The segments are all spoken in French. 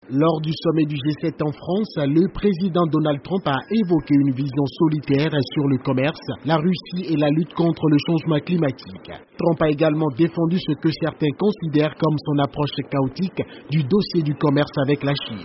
Lors du sommet du G7 en France, le président Donald Trump a évoqué une vision solitaire sur le commerce, la Russie et la lutte contre le changement climatique. Trump a également défendu ce que certains considèrent comme son approche chaotique du dossier du commerce avec la Chine.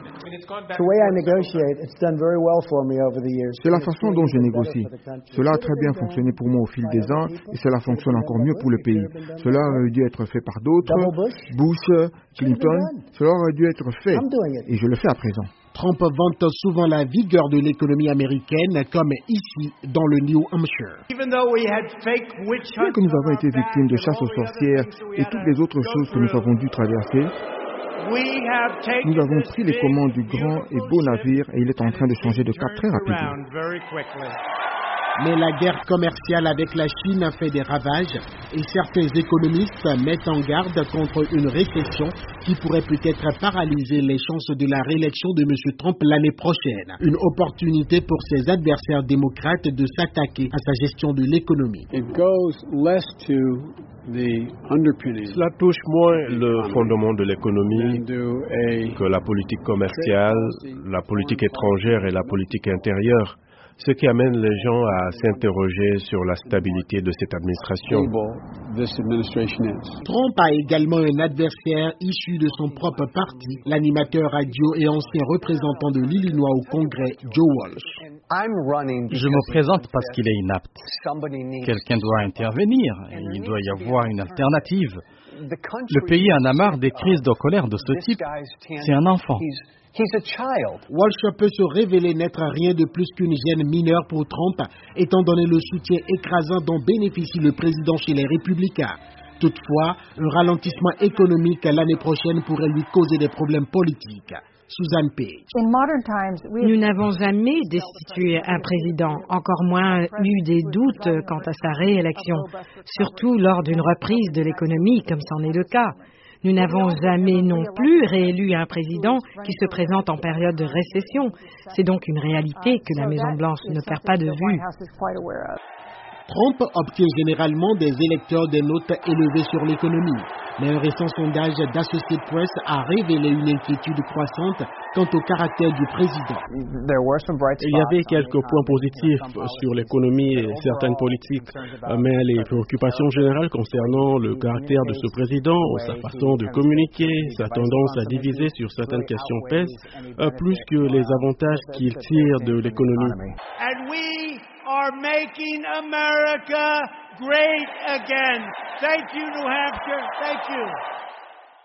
C'est la façon dont je négocie. Cela a très bien fonctionné pour moi au fil des ans et cela fonctionne encore mieux pour le pays. Cela aurait dû être fait par d'autres, Bush, Clinton, cela aurait dû être fait et je le fais à présent. Trump vante souvent la vigueur de l'économie américaine, comme ici dans le New Hampshire. Bien que nous avons été victimes de chasse aux sorcières et toutes les autres choses que nous avons dû traverser, nous avons pris les commandes du grand et beau navire et il est en train de changer de cap très rapidement. Mais la guerre commerciale avec la Chine a fait des ravages et certains économistes mettent en garde contre une récession qui pourrait peut-être paralyser les chances de la réélection de M. Trump l'année prochaine. Une opportunité pour ses adversaires démocrates de s'attaquer à sa gestion de l'économie. Cela touche moins le fondement de l'économie que la politique commerciale, la politique étrangère et la politique intérieure. Ce qui amène les gens à s'interroger sur la stabilité de cette administration. Trump a également un adversaire issu de son propre parti, l'animateur radio et ancien représentant de l'Illinois au Congrès, Joe Walsh. Je me présente parce qu'il est inapte. Quelqu'un doit intervenir. Il doit y avoir une alternative. Le pays en a marre des crises de colère de ce type. C'est un enfant. Walsh peut se révéler n'être rien de plus qu'une gêne mineure pour Trump, étant donné le soutien écrasant dont bénéficie le président chez les Républicains. Toutefois, un ralentissement économique l'année prochaine pourrait lui causer des problèmes politiques. Suzanne Page. Nous n'avons jamais destitué un président, encore moins eu des doutes quant à sa réélection, surtout lors d'une reprise de l'économie, comme c'en est le cas. Nous n'avons jamais non plus réélu un président qui se présente en période de récession. C'est donc une réalité que la Maison-Blanche ne perd pas de vue. Trump obtient généralement des électeurs des notes élevées sur l'économie, mais un récent sondage d'Associated Press a révélé une inquiétude croissante quant au caractère du président. Il y avait quelques points positifs sur l'économie et certaines politiques, mais les préoccupations générales concernant le caractère de ce président, sa façon de communiquer, sa tendance à diviser sur certaines questions pèsent, plus que les avantages qu'il tire de l'économie. Are making America great again. Thank you, New Hampshire. Thank you.